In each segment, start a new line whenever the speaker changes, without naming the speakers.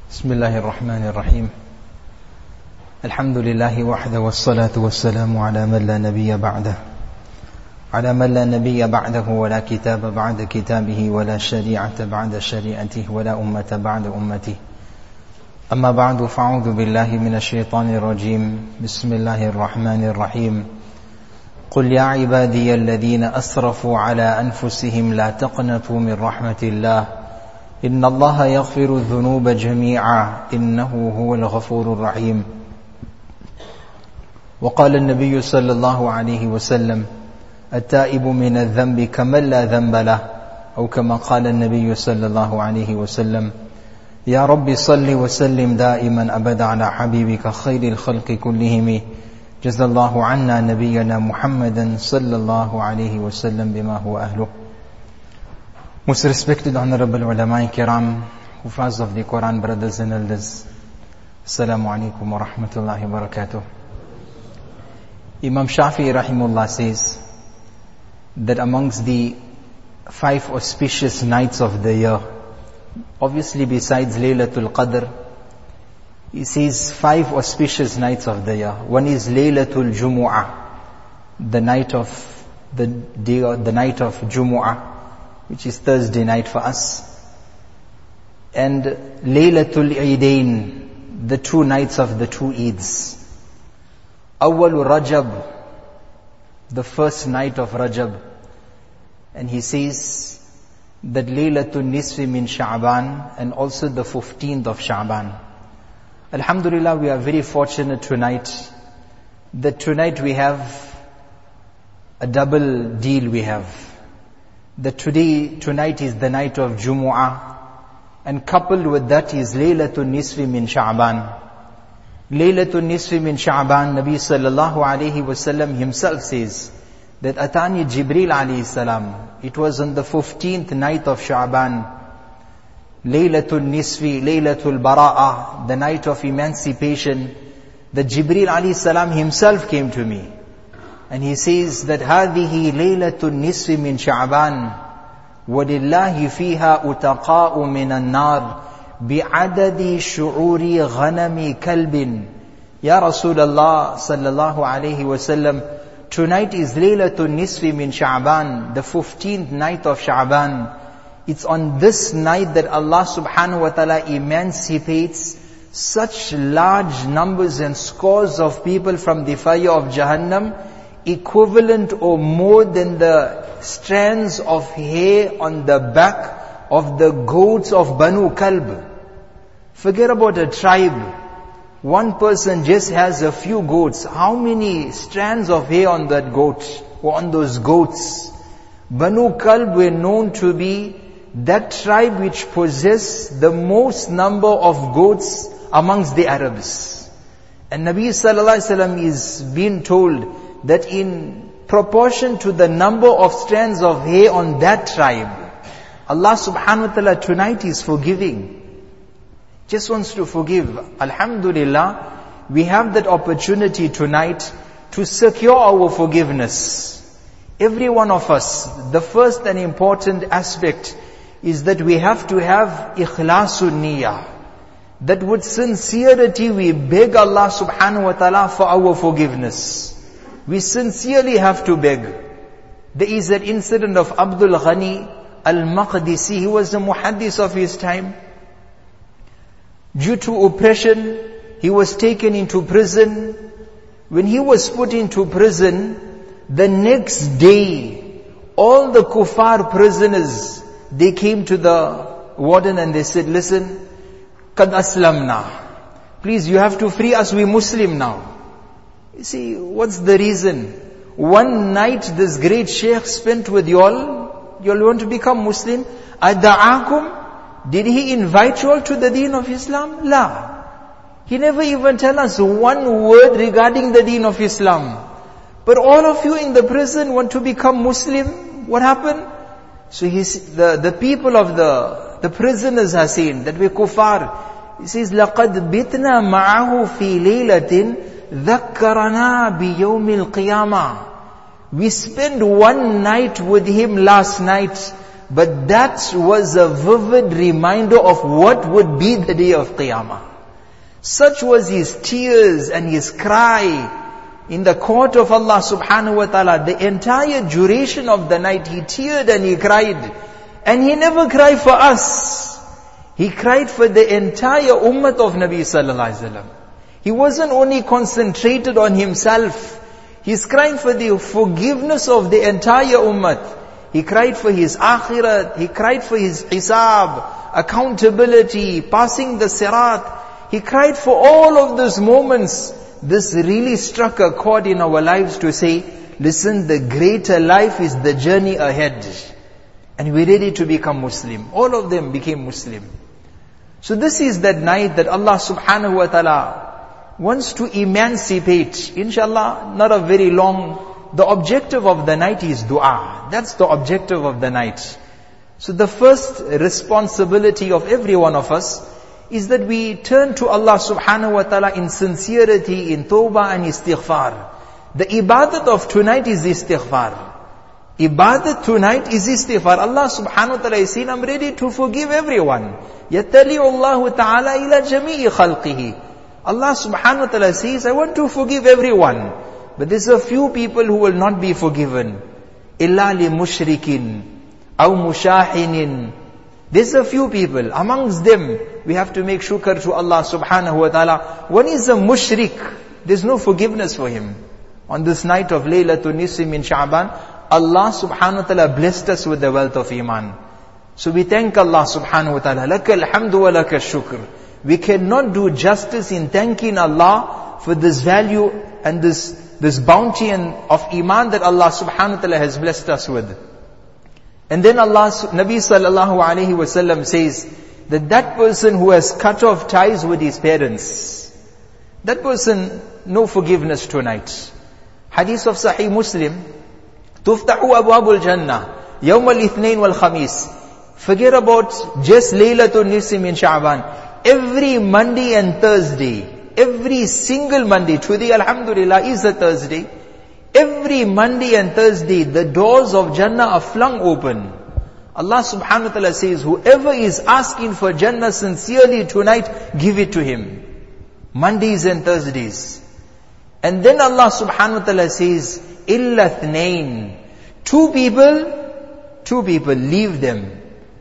بسم الله الرحمن الرحيم الحمد لله وحده والصلاة والسلام على من لا نبي بعده ولا كتاب بعد كتابه ولا شريعة بعد شريعته ولا أمة بعد أمته أما بعد فأعوذ بالله من الشيطان الرجيم بسم الله الرحمن الرحيم قل يا عبادي الذين أسرفوا على أنفسهم لا تقنطوا من رحمة الله إن الله يغفر الذنوب جميعا إنه هو الغفور الرحيم وقال النبي صلى الله عليه وسلم التائب من الذنب كمن لا ذنب له أو كما قال النبي صلى الله عليه وسلم يا رب صل وسلم دائما أبدا على حبيبك خير الخلق كلهم جزا الله عنا نبينا محمدا صلى الله عليه وسلم بما هو أهله. Most respected honorable ulama kiram, Hufaz of the Quran, brothers and elders, Assalamu alaikum wa rahmatullahi wa barakatuh. Imam Shafi'i rahimullah says that amongst the 5 auspicious nights of the year, obviously besides Laylatul Qadr, he says 5 auspicious nights of the year. One is Laylatul Jumu'ah, the night of Jumu'ah, which is Thursday night for us, and Laylatul Eidain, the 2 nights of the 2 Eids. Awwalul Rajab, the first night of Rajab, and he says that Laylatul Nisfi min Sha'ban, and also the 15th of Sha'ban. Alhamdulillah, we are very fortunate tonight that tonight we have a double deal we have. That tonight is the night of Jumu'ah, and coupled with that is Laylatul Nisfi min Sha'ban. Laylatul Nisfi min Sha'ban, Nabi sallallahu alayhi wasallam himself says that Atani Jibril alayhi salam, it was on the 15th night of Sha'ban, Laylatul Nisfi, Laylatul Bara'ah, the night of emancipation, that Jibril alayhi salam himself came to me. And he says that هذه ليلة النصف من شعبان ولله فيها أتقاء من النار بعدد شعور غنم كلب. Ya Rasulullah sallallahu alayhi wasallam, tonight is Laylatul Nisfi min Sha'ban, the 15th night of Sha'ban. It's on this night that Allah subhanahu wa ta'ala emancipates such large numbers and scores of people from the fire of Jahannam, equivalent or more than the strands of hair on the back of the goats of Banu Kalb. Forget about a tribe. One person just has a few goats. How many strands of hair on that goat or on those goats? Banu Kalb were known to be that tribe which possessed the most number of goats amongst the Arabs. And Nabi sallallahu alaihi wasallam is being told that in proportion to the number of strands of hair on that tribe, Allah subhanahu wa ta'ala tonight is forgiving. Just wants to forgive. Alhamdulillah, we have that opportunity tonight to secure our forgiveness. Every one of us, the first and important aspect is that we have to have ikhlasun niyyah. That with sincerity we beg Allah subhanahu wa ta'ala for our forgiveness. We sincerely have to beg. There is an incident of Abdul Ghani al-Maqdisi. He was a muhaddis of his time. Due to oppression, he was taken into prison. When he was put into prison, the next day, all the kuffar prisoners, they came to the warden and they said, listen, qad aslamna. Please, you have to free us, we Muslim now. You see, what's the reason? One night this great sheikh spent with you all want to become Muslim? Ada'akum? Did he invite you all to the deen of Islam? La. He never even tell us one word regarding the deen of Islam. But all of you in the prison want to become Muslim. What happened? So the people of the prisoners are saying that we're kuffar. He says, لَقَدْ بِتْنَا مَعَهُ فِي لَيْلَةٍ ذَكَّرَنَا بِيَوْمِ الْقِيَامَةِ. We spent one night with him last night, but that was a vivid reminder of what would be the day of Qiyamah. Such was his tears and his cry in the court of Allah subhanahu wa ta'ala. The entire duration of the night, he teared and he cried. And he never cried for us. He cried for the entire ummah of Nabi sallallahu alaihi wasallam. He wasn't only concentrated on himself. He's crying for the forgiveness of the entire ummah. He cried for his akhirat. He cried for his hisab, accountability, passing the sirat. He cried for all of those moments. This really struck a chord in our lives to say, listen, the greater life is the journey ahead. And we're ready to become Muslim. All of them became Muslim. So this is that night that Allah subhanahu wa ta'ala wants to emancipate. Inshallah, not a very long. The objective of the night is dua. That's the objective of the night. So the first responsibility of every one of us is that we turn to Allah subhanahu wa ta'ala in sincerity, in tawbah and istighfar. The ibadat of tonight is istighfar. Ibadat tonight is istighfar. Allah subhanahu wa ta'ala is saying, I'm ready to forgive everyone. يَتَّلِعُ اللَّهُ تَعَالَى إِلَى جَمِيعِ خَلْقِهِ. Allah subhanahu wa ta'ala says, I want to forgive everyone. But there's a few people who will not be forgiven. إِلَّا لِمُشْرِكٍ أَوْ مُشَاحِنٍ. There's a few people. Amongst them, we have to make shukr to Allah subhanahu wa ta'ala. One is a mushrik. There's no forgiveness for him. On this night of Laylatul Nisfi min Sha'ban, Allah subhanahu wa ta'ala blessed us with the wealth of Iman. So we thank Allah subhanahu wa ta'ala. Lakal hamdu wa lakal shukr. We cannot do justice in thanking Allah for this value and this bounty of Iman that Allah subhanahu wa ta'ala has blessed us with. And then Nabi sallallahu alayhi wa sallam says that person who has cut off ties with his parents, that person, no forgiveness tonight. Hadith of Sahih Muslim, Tuftahu abwabul Jannah, Yawm al-Ithnain wal-Khamis. Forget about just Laylatul Nisfi min Sha'ban. Every Monday and Thursday, every single Monday, today alhamdulillah is a Thursday. Every Monday and Thursday, the doors of Jannah are flung open. Allah subhanahu wa ta'ala says, whoever is asking for Jannah sincerely tonight, give it to him. Mondays and Thursdays. And then Allah subhanahu wa ta'ala says, illa thnain. Two people, leave them.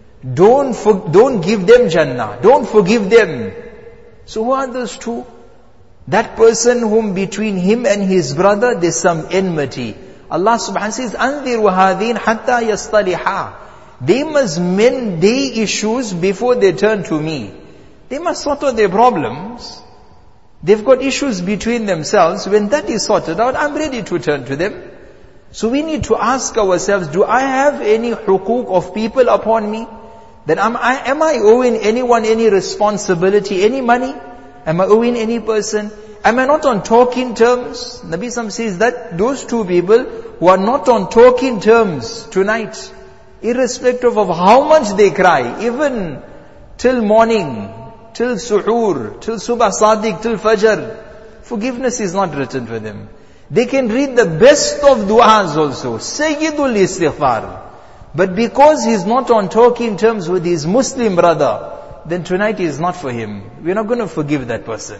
Don't give them Jannah. Don't forgive them. So who are those two? That person whom between him and his brother there's some enmity. Allah subhanahu wa ta'ala says, أَنذِرُ هَذِينَ حَتَّى يَصْطَلِحَا. They must mend their issues before they turn to me. They must sort out their problems. They've got issues between themselves. When that is sorted out, I'm ready to turn to them. So we need to ask ourselves, do I have any hukuk of people upon me? Then am I owing anyone any responsibility, any money? Am I owing any person? Am I not on talking terms? Nabi Sam says that those two people who are not on talking terms tonight, irrespective of how much they cry, even till morning, till suhoor, till subah sadiq, till fajr, forgiveness is not written for them. They can read the best of du'as also, Sayyidul Istighfar. But because he's not on talking terms with his Muslim brother, then tonight is not for him. We're not going to forgive that person.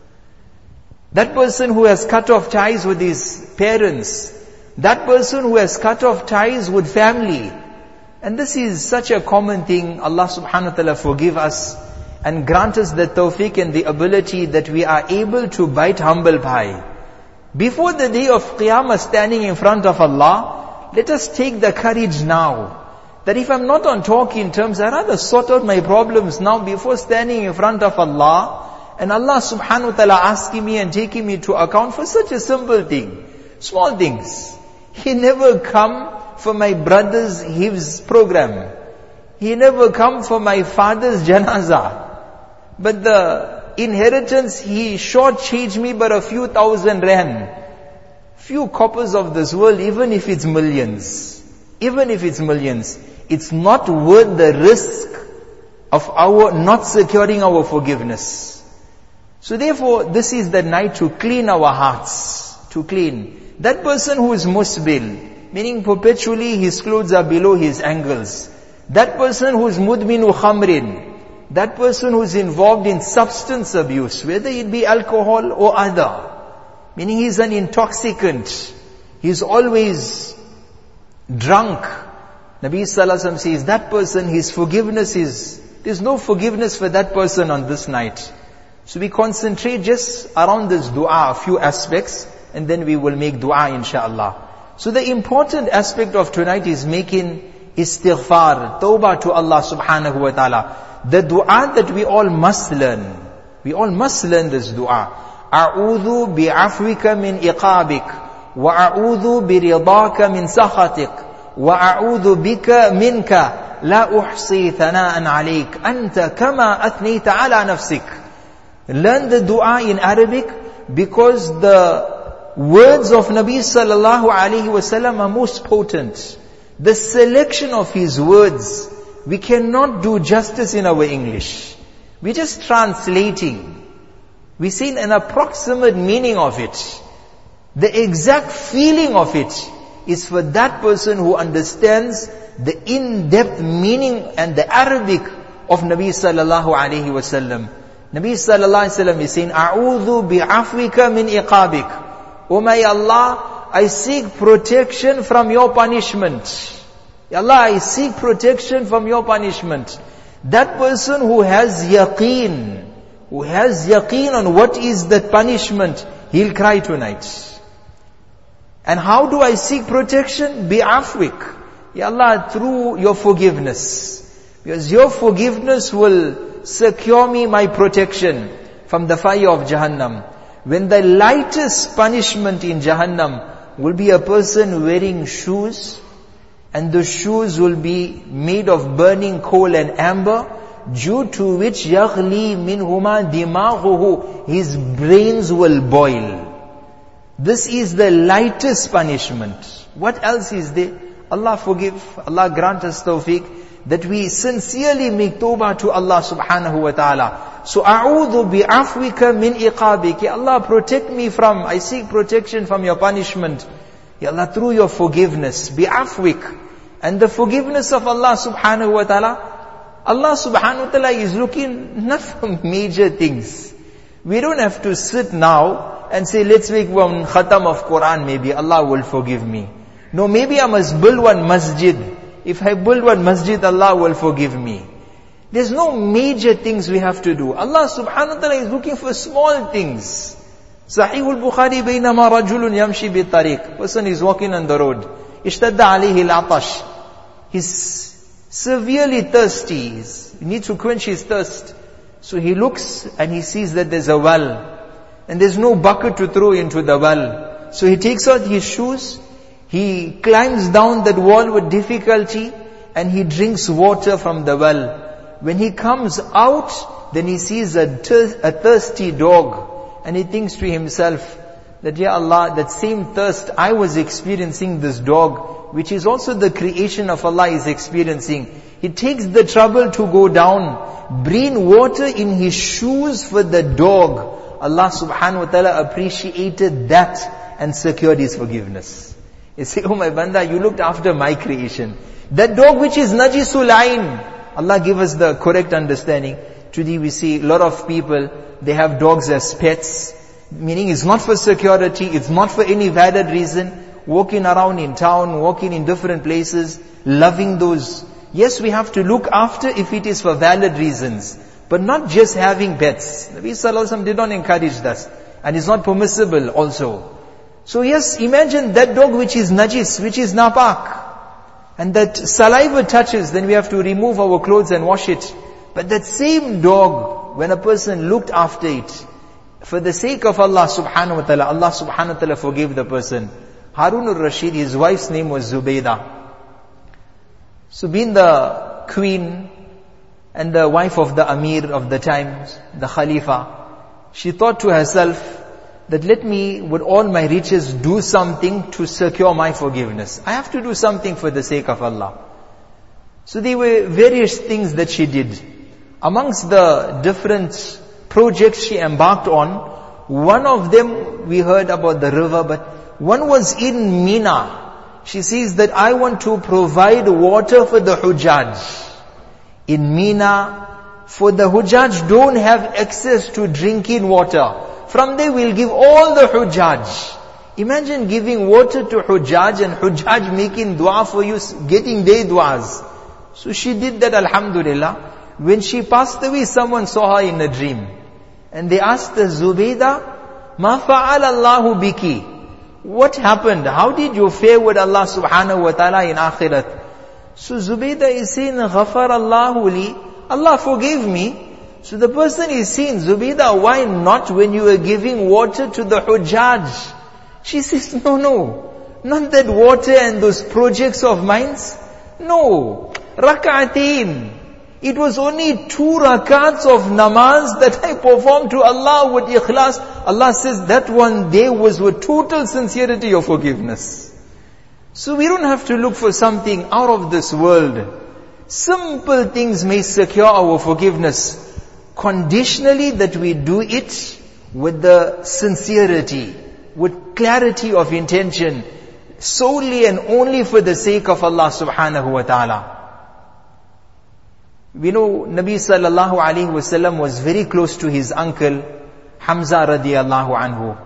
That person who has cut off ties with his parents, that person who has cut off ties with family. And this is such a common thing. Allah subhanahu wa ta'ala forgive us and grant us the tawfiq and the ability that we are able to bite humble pie. Before the day of Qiyamah standing in front of Allah, let us take the courage now. That if I'm not on talking terms, I rather sort out my problems now before standing in front of Allah. And Allah subhanahu wa ta'ala asking me and taking me to account for such a simple thing. Small things. He never come for my brother's hifz program. He never come for my father's janazah. But the inheritance, he shortchanged me but a few thousand rand. Few coppers of this world, even if it's millions. Even if it's millions. It's not worth the risk of our not securing our forgiveness. So therefore, this is the night to clean our hearts. To clean. That person who is musbil, meaning perpetually his clothes are below his ankles. That person who's mudminu khamrin, that person who's involved in substance abuse, whether it be alcohol or other, meaning he's an intoxicant, he's always drunk. Nabi Sallallahu Alaihi Wasallam says, that person, his forgiveness there's no forgiveness for that person on this night. So we concentrate just around this dua, a few aspects, and then we will make dua inshaAllah. So the important aspect of tonight is making istighfar, tawbah to Allah subhanahu wa ta'ala. The dua that we all must learn. We all must learn this dua. أعوذ بعفوك من إقابك وأعوذ برضاك من سخطك وأعوذ بك منك لا أحصي ثناء عليك أنت كما أثنيت على نفسك. Learn the dua in Arabic because the words of Nabi sallallahu alaihi wasallam are most potent. The selection of his words, we cannot do justice in our English. We're just translating. We see an approximate meaning of it. The exact feeling of it is for that person who understands the in-depth meaning and the Arabic of Nabi sallallahu alaihi wasallam. Nabi sallallahu alaihi wasallam is saying, "A'udhu bi'afwika min iqabik." Oh my Allah, I seek protection from your punishment. Ya Allah, I seek protection from your punishment. That person who has yaqeen on what is that punishment, he'll cry tonight. And how do I seek protection? Bi'afwik. Ya Allah, through your forgiveness. Because your forgiveness will secure me my protection from the fire of Jahannam. When the lightest punishment in Jahannam will be a person wearing shoes, and the shoes will be made of burning coal and amber, due to which yaghli minhuma dimaghuhu, his brains will boil. This is the lightest punishment. What else is there? Allah forgive, Allah grant us tawfiq, that we sincerely make tawbah to Allah subhanahu wa ta'ala. So, a'udhu bi'afwika min iqabik. Ya Allah, protect me from, I seek protection from your punishment. Ya Allah, through your forgiveness, bi'afwik. And the forgiveness of Allah subhanahu wa ta'ala, Allah subhanahu wa ta'ala is looking not for major things. We don't have to sit now and say, let's make one khatam of Quran, maybe Allah will forgive me. No, maybe I must build one masjid. If I build one masjid, Allah will forgive me. There's no major things we have to do. Allah subhanahu wa ta'ala is looking for small things. Sahih al-Bukhari, baynama rajulun yamshi bi-tariq. Person is walking on the road. Ishtadda alayhi al-atash. He's severely thirsty. He needs to quench his thirst. So he looks and he sees that there's a well. And there's no bucket to throw into the well. So he takes out his shoes. He climbs down that wall with difficulty and he drinks water from the well. When he comes out, then he sees a thirsty dog and he thinks to himself that, Ya Allah, that same thirst I was experiencing, this dog, which is also the creation of Allah, is experiencing. He takes the trouble to go down, bring water in his shoes for the dog. Allah subhanahu wa ta'ala appreciated that and secured his forgiveness. You say, oh my banda, you looked after my creation. That dog which is najisul ain, Allah give us the correct understanding. Today we see a lot of people, they have dogs as pets, meaning it's not for security, it's not for any valid reason, walking around in town, walking in different places, loving those. Yes, we have to look after if it is for valid reasons, but not just having pets. Nabi Sallallahu Alaihi Wasallam did not encourage that, and it's not permissible also. So yes, imagine that dog which is najis, which is napak, and that saliva touches, then we have to remove our clothes and wash it. But that same dog, when a person looked after it, for the sake of Allah subhanahu wa ta'ala, Allah subhanahu wa ta'ala forgave the person. Harun al-Rashid, his wife's name was Zubaydah. So being the queen and the wife of the Amir of the times, the Khalifa, she thought to herself that let me, with all my riches, do something to secure my forgiveness. I have to do something for the sake of Allah. So there were various things that she did. Amongst the different projects she embarked on, one of them we heard about the river, but one was in Mina. She says that I want to provide water for the Hujjaj. In Mina, for the Hujjaj don't have access to drinking water. From there we'll give all the Hujjaj. Imagine giving water to Hujjaj and Hujjaj making dua for you, getting their duas. So she did that, alhamdulillah. When she passed away, someone saw her in a dream. And they asked her, Zubaydah, ma fa'ala Allahu biki? What happened? How did you fare with Allah subhanahu wa ta'ala in akhirat? So Zubaydah is saying, Ghafar Allahu li, Allah forgave me. So the person is saying, Zubaydah, why not when you were giving water to the Hujjaj? She says, no, not that water and those projects of mine. No, rak'ateen. It was only 2 rakats of namaz that I performed to Allah with ikhlas. Allah says that one day was with total sincerity of forgiveness. So we don't have to look for something out of this world. Simple things may secure our forgiveness. Conditionally that we do it with the sincerity, with clarity of intention, solely and only for the sake of Allah subhanahu wa ta'ala. We know Nabi sallallahu alaihi wasallam was very close to his uncle Hamza radiyallahu anhu.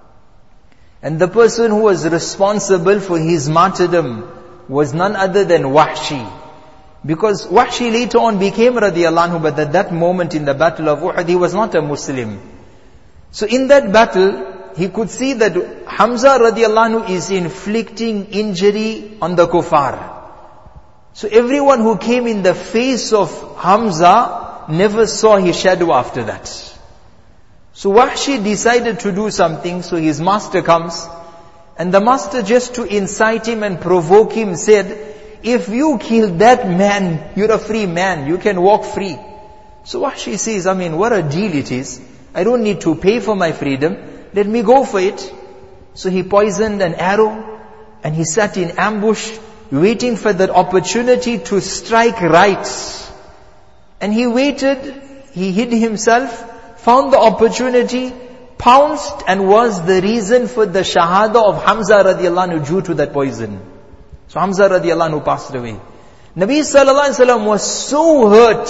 And the person who was responsible for his martyrdom was none other than Wahshi. Because Wahshi later on became radiyallahu anhu, but at that moment in the battle of Uhud, he was not a Muslim. So in that battle, he could see that Hamza radiyallahu anhu is inflicting injury on the kuffar. So everyone who came in the face of Hamza never saw his shadow after that. So Wahshi decided to do something, so his master comes, and the master, just to incite him and provoke him, said, if you kill that man, you're a free man, you can walk free. So Wahshi says, what a deal it is. I don't need to pay for my freedom, let me go for it. So he poisoned an arrow, and he sat in ambush, waiting for that opportunity to strike right. And he waited, he hid himself, found the opportunity, pounced, and was the reason for the shahada of Hamza radiallahu anhu due to that poison. So Hamza radiallahu anhu passed away. Nabi sallallahu alaihi wasallam was so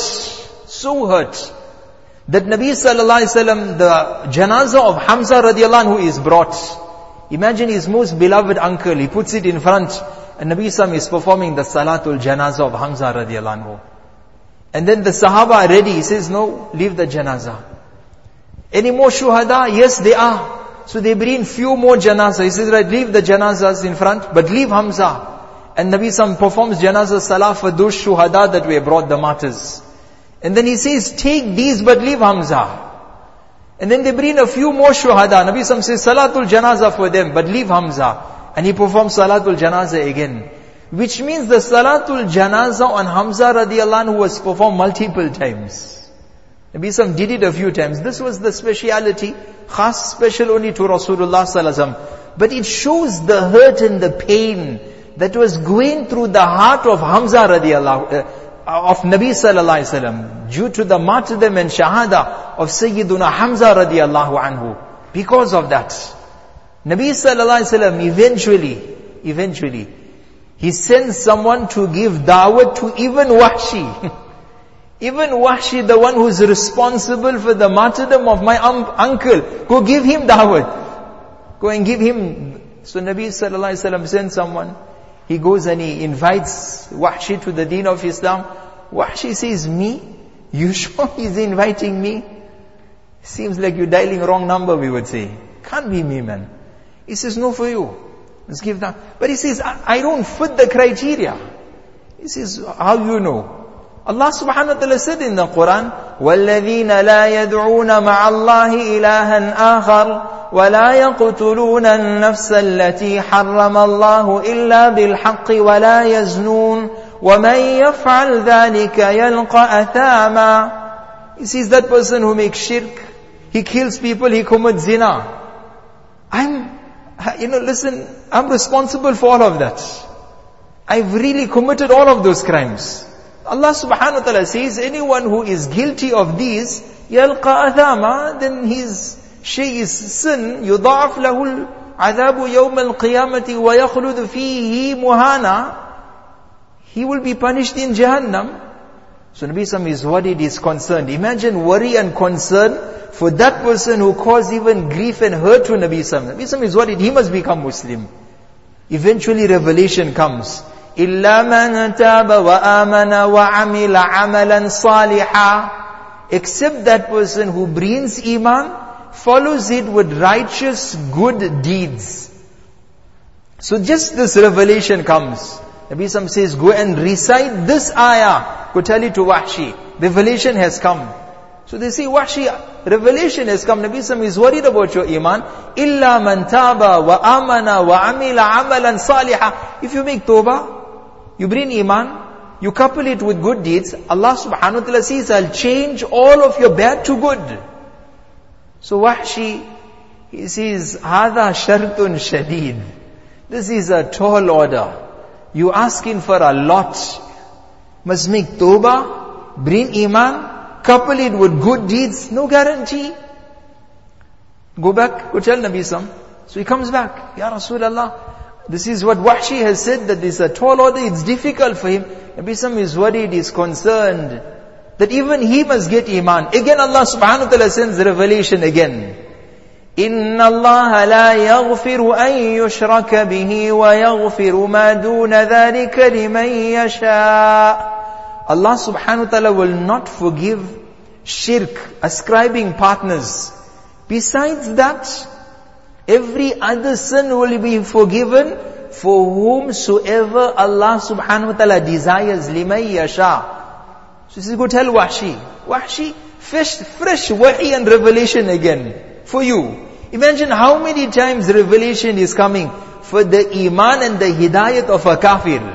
hurt, that Nabi sallallahu alaihi wasallam, the janazah of Hamza radiallahu anhu is brought. Imagine his most beloved uncle, he puts it in front, and Nabi sallallahu is performing the salatul janazah of Hamza radiallahu anhu. And then the Sahaba are ready. He says, no, leave the janazah. Any more shuhada? Yes, they are. So they bring few more janazah. He says, right, leave the janazahs in front, but leave Hamza. And Nabi sallallahu performs janazah salah for those shuhada that were brought, the martyrs. And then he says, take these but leave Hamza. And then they bring a few more shuhada. Nabi sallallahu says, salatul janazah for them, but leave Hamza. And he performs salatul janazah again. Which means the salatul janazah on Hamza radiallahu anhu was performed multiple times. Nabi sallallahu did it a few times. This was the speciality, khas, special only to Rasulullah sallallahu alaihi wasallam. But it shows the hurt and the pain that was going through the heart of Hamza of Nabi sallallahu alaihi wasallam, due to the martyrdom and shahada of Sayyiduna Hamza radiallahu anhu. Because of that, Nabi sallallahu alaihi wasallam eventually, he sends someone to give da'wat to even Wahshi. Even Wahshi, the one who's responsible for the martyrdom of my uncle, go give him da'wat. Go and give him. So Nabi sallallahu alaihi wasallam sends someone. He goes and he invites Wahshi to the deen of Islam. Wahshi says, me? You sure he's inviting me? Seems like you're dialing wrong number, we would say. Can't be me, man. He says, no, for you. Let's give that. But he says, I don't fit the criteria. He says, how you know? Allah subhanahu wa ta'ala said in the Quran, وَالَّذِينَ لَا يَدْعُونَ مَعَ اللَّهِ إِلَهًا آخَرَ وَلَا يَقْتُلُونَ النَّفْسَ الَّتِي حَرَّمَ اللَّهُ إِلَّا بِالْحَقِّ وَلَا يَزْنُونَ وَمَنْ يَفْعَلْ ذَلِكَ يَلْقَ أَثَامًا. He sees that person who makes shirk, he kills people, he commits zina. I'm responsible for all of that. I've really committed all of those crimes. Allah subhanahu wa ta'ala says, anyone who is guilty of these, يَلْقَ أَثَامًا, then his sin, يُضَعَفْ لَهُ عَذَابُ يَوْمَ الْقِيَامَةِ وَيَخْلُدُ فِيهِ مُهَانًا. He will be punished in Jahannam. So Nabi Sallallahu is worried, is concerned. Imagine worry and concern for that person who caused even grief and hurt to Nabi Sallallahu. Nabi Sallallahu is worried, he must become Muslim. Eventually revelation comes. إِلَّا مَنْ تَابَ وَآمَنَ وَعَمِلَ عَمَلًا صَالِحًا. Except that person who brings iman, follows it with righteous good deeds. So just this revelation comes. Nabi Sallallahu says, go and recite this ayah. Go tell it to Wahshi. Revelation has come. So they say, Wahshi, revelation has come. Nabi Sallallahu is worried about your iman. إِلَّا مَنْ تَابَ وَآمَنَ وَعَمِلَ عَمَلًا صَالِحًا. If you make tawbah, you bring iman, you couple it with good deeds, Allah subhanahu wa ta'ala says, I'll change all of your bad to good. So Wahshi, he says, هَذَا شَرْطٌ شَدِيد. This is a tall order. You asking for a lot. Must make tawbah, bring iman, couple it with good deeds, no guarantee. Go back, go tell Nabi Sallallahu. So he comes back, Ya Rasulullah, this is what Wahshi has said, that this is a tall order, it's difficult for him. Nabi Sallallahu is worried, is concerned, that even he must get iman. Again Allah subhanahu wa ta'ala sends revelation again. إِنَّ اللَّهَ لَا يَغْفِرُ أَن يُشْرَكَ بِهِ وَيَغْفِرُ مَا دُونَ ذَلِكَ لِمَن يَشَاءُ. Allah subhanahu wa ta'ala will not forgive shirk, ascribing partners. Besides that, every other sin will be forgiven for whomsoever Allah subhanahu wa ta'ala desires. لِمَن يَشَاءُ. So he says, go tell Wahshi. Wahshi, fresh wahi and revelation again for you. Imagine how many times revelation is coming for the iman and the hidayat of a kafir.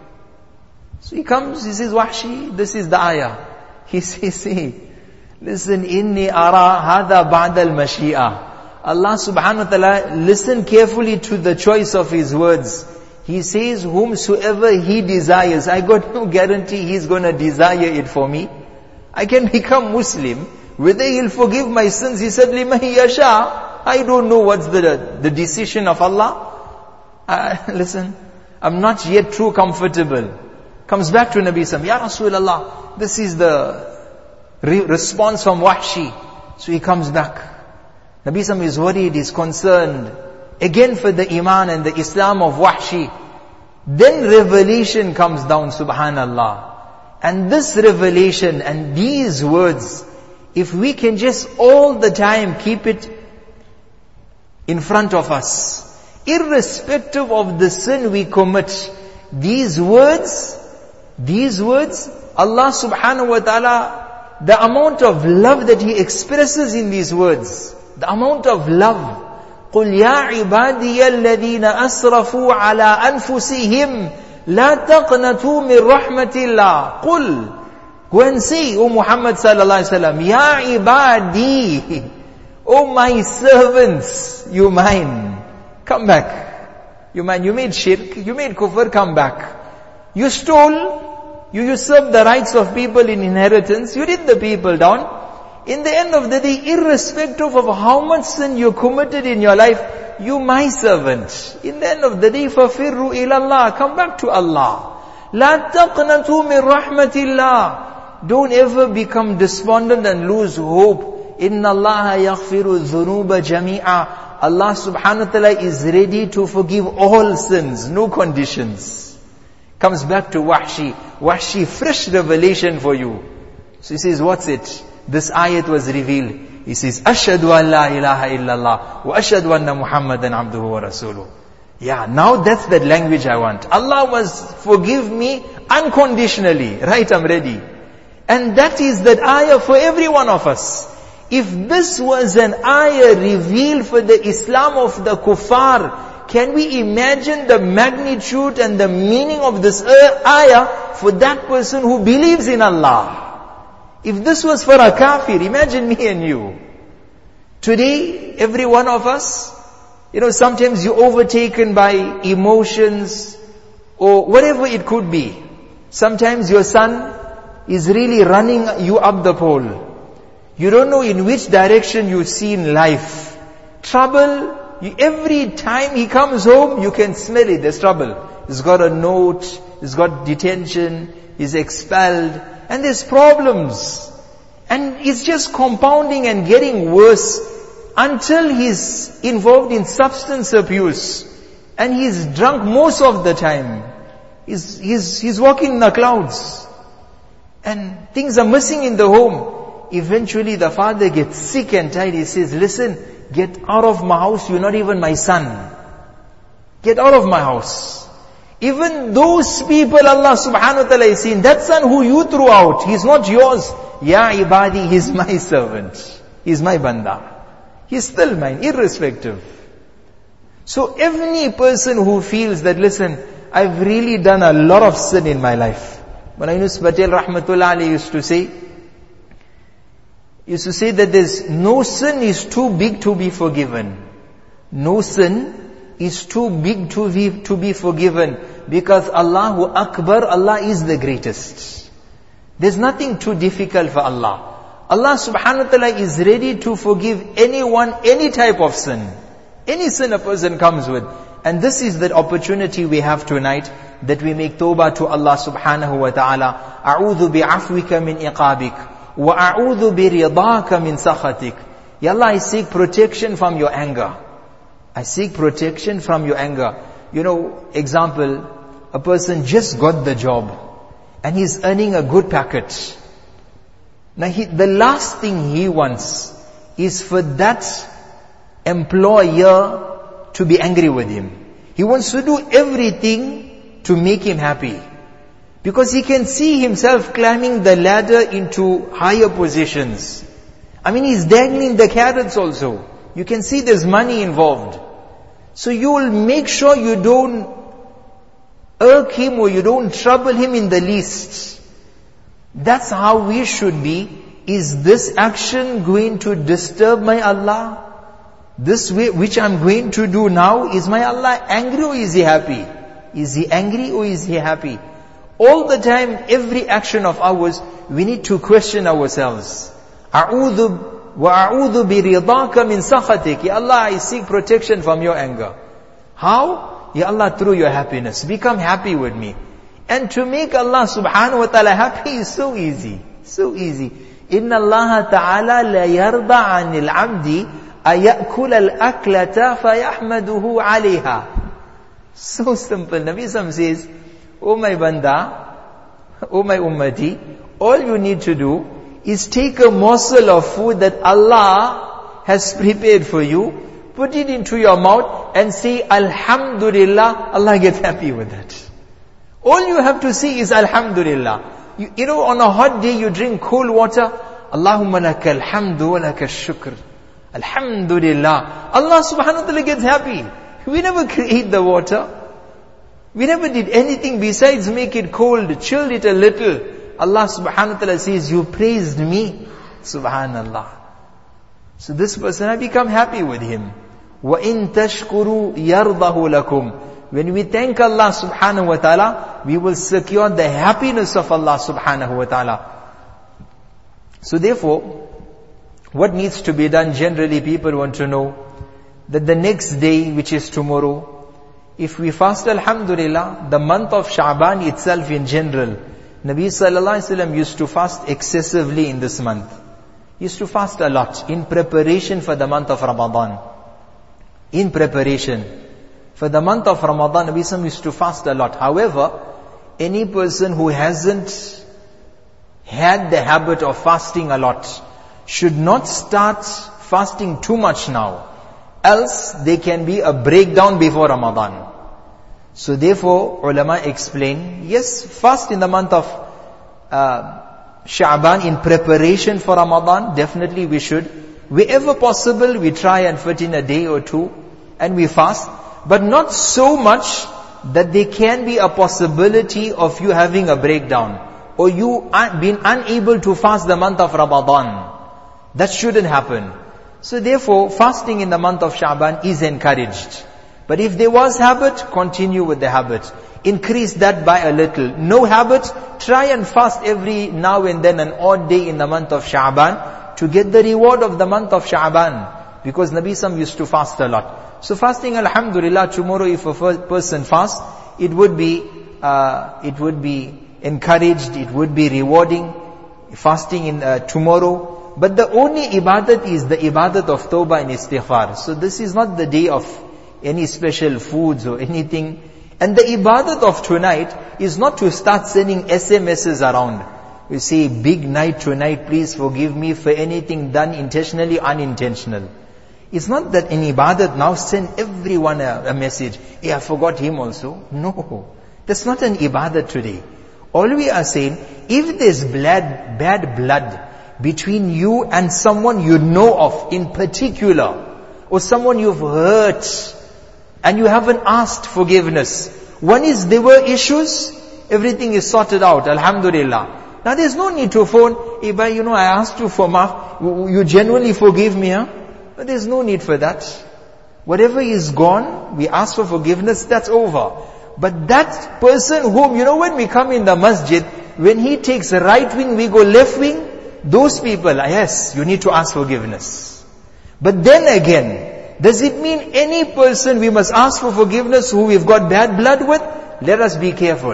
So he comes, he says, Wahshi, this is the ayah. He says, listen, inni ara hadha ba'da al-mashi'ah. Allah subhanahu wa ta'ala, listen carefully to the choice of His words. He says, whomsoever He desires. I got no guarantee He's going to desire it for me. I can become Muslim. Whether He'll forgive my sins, He said, لِمَن يَشَاءُ. I don't know what's the decision of Allah. Listen, I'm not yet too comfortable. Comes back to Nabi Sallallahu. Ya Rasulullah, this is the response from Wahshi. So he comes back. Nabi Sallallahu is worried, is concerned. Again for the iman and the Islam of Wahshi. Then revelation comes down, subhanallah. And this revelation and these words, if we can just all the time keep it in front of us, irrespective of the sin we commit, these words, Allah subhanahu wa ta'ala, the amount of love that He expresses in these words, the amount of love. قُلْ يَا عِبَادِيَ الَّذِينَ أَسْرَفُوا عَلَىٰ أَنفُسِهِمْ لَا تَقْنَطُوا مِنْ رَحْمَةِ اللَّهِ. قُلْ, go and say, O Muhammad sallallahu alaihi wasallam, Ya ibadi, O my servants, you mine, come back. You mine, you made shirk, you made kufr, come back. You stole, you usurped the rights of people in inheritance, you did the people down. In the end of the day, irrespective of how much sin you committed in your life, you my servant. In the end of the day, فَفِرُّوا إِلَى اللَّهِ, come back to Allah. لَا تَقْنَطُوا مِنْ رَحْمَةِ اللَّهِ. Don't ever become despondent and lose hope. إِنَّ اللَّهَ يَغْفِرُ الذُّنُوبَ جَمِيعًا. Allah subhanahu wa ta'ala is ready to forgive all sins, no conditions. Comes back to Wahshi. Wahshi, fresh revelation for you. So he says, what's it? This ayat was revealed. He says, Ashhadu an la ilaha illallah wa ashhadu anna Muhammadan abduhu wa rasuluh. Yeah, now that's that language I want. Allah must forgive me unconditionally. Right, I'm ready. And that is that ayah for every one of us. If this was an ayah revealed for the Islam of the kuffar, can we imagine the magnitude and the meaning of this ayah for that person who believes in Allah? If this was for a kafir, imagine me and you. Today, every one of us, sometimes you're overtaken by emotions or whatever it could be. Sometimes your son is really running you up the pole. You don't know in which direction you see in life. Trouble Every time he comes home, you can smell it, there's trouble. He's got a note, he's got detention, he's expelled, and there's problems. And it's just compounding and getting worse until he's involved in substance abuse. And he's drunk most of the time. He's walking in the clouds. And things are missing in the home. Eventually the father gets sick and tired. He says, listen, get out of my house. You're not even my son. Get out of my house. Even those people Allah subhanahu wa ta'ala is saying, that son who you threw out, he's not yours. Ya ibadi, he's my servant. He's my banda. He's still mine, irrespective. So every person who feels that, listen, I've really done a lot of sin in my life. Maulana Yunus Patel rahmatullah alayhi used to say that there's no sin is too big to be forgiven. No sin is too big to be forgiven, because Allahu Akbar, Allah is the greatest. There's nothing too difficult for Allah. Allah subhanahu wa ta'ala is ready to forgive anyone, any type of sin. Any sin a person comes with. And this is the opportunity we have tonight, that we make tawbah to Allah subhanahu wa ta'ala. A'udhu bi'afwika min iqabik. Wa a'udhu biridaka min sakhatik. Ya Allah, I seek protection from your anger. I seek protection from your anger. Example, a person just got the job and he's earning a good package. Now the last thing he wants is for that employer to be angry with him. He wants to do everything to make him happy. Because he can see himself climbing the ladder into higher positions. He's dangling the carrots also. You can see there's money involved. So you will make sure you don't irk him or you don't trouble him in the least. That's how we should be. Is this action going to disturb my Allah? This way which I'm going to do now, is my Allah angry or is He happy? Is He angry or is He happy? All the time, every action of ours, we need to question ourselves. A'udhu biridaka min sakhatik. Ya Allah, I seek protection from your anger. How? Ya Allah, through your happiness. Become happy with me. And to make Allah subhanahu wa ta'ala happy is so easy. So easy. Inna Allah ta'ala la yarda anil abdi ayakul al-aklata fayahmaduhu alayha. So simple. Nabi Sam says, oh my banda, oh my ummati, all you need to do is take a morsel of food that Allah has prepared for you, put it into your mouth and say Alhamdulillah. Allah gets happy with that. All you have to say is Alhamdulillah. On a hot day you drink cold water. Allahumma lakal hamdu wa lakal shukr. Alhamdulillah. Allah subhanahu wa ta'ala gets happy. We never create the water. We never did anything besides make it cold, chilled it a little. Allah subhanahu wa ta'ala says, you praised me. Subhanallah. So this person, I become happy with him. وَإِن تَشْكُرُوا يَرْضَهُ لَكُمْ. When we thank Allah subhanahu wa ta'ala, we will secure the happiness of Allah subhanahu wa ta'ala. So therefore, what needs to be done? Generally people want to know that the next day, which is tomorrow, if we fast, alhamdulillah, the month of Sha'ban itself in general, Nabi sallallahu alaihi wasallam used to fast excessively in this month. He used to fast a lot in preparation for the month of Ramadan. In preparation for the month of Ramadan, Nabi sallallahu used to fast a lot. However, any person who hasn't had the habit of fasting a lot should not start fasting too much now. Else there can be a breakdown before Ramadan. So therefore, ulama explain, yes, fast in the month of Sha'ban in preparation for Ramadan, definitely we should. Wherever possible, we try and fit in a day or two, and we fast. But not so much that there can be a possibility of you having a breakdown, or you being unable to fast the month of Ramadan. That shouldn't happen. So therefore, fasting in the month of Sha'ban is encouraged. But if there was habit, continue with the habit. Increase that by a little. No habit, try and fast every now and then an odd day in the month of Sha'ban to get the reward of the month of Sha'ban. Because Nabi Sam used to fast a lot. So fasting, alhamdulillah, tomorrow if a person fasts, it would be encouraged, it would be rewarding, fasting in tomorrow. But the only ibadat is the ibadat of tawbah and istighfar. So this is not the day of any special foods or anything. And the ibadat of tonight is not to start sending SMSs around. We say, big night tonight, please forgive me for anything done intentionally, unintentional. It's not that in ibadat now send everyone a message. Hey, I forgot him also. No. That's not an ibadat today. All we are saying, if there's bad blood between you and someone you know of in particular, or someone you've hurt, and you haven't asked forgiveness. One is there were issues, everything is sorted out, alhamdulillah. Now there's no need to phone, hey, bhai, I asked you for maaf, you genuinely forgive me, huh? But there's no need for that. Whatever is gone, we ask for forgiveness, that's over. But that person whom, when we come in the masjid, when he takes right wing, we go left wing, those people, yes, you need to ask forgiveness. But then again, does it mean any person we must ask for forgiveness who we've got bad blood with? Let us be careful.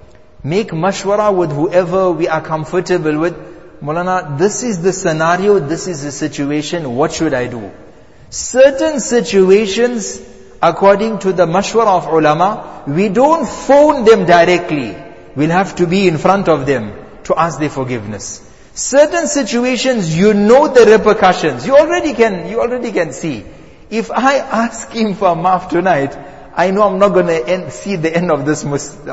Make mashwara with whoever we are comfortable with. Maulana, this is the scenario, this is the situation, what should I do? Certain situations, according to the mashwara of ulama, we don't phone them directly. We'll have to be in front of them to ask their forgiveness. Certain situations, the repercussions. You already can see. If I ask him for maaf tonight, I know I'm not going to see the end of this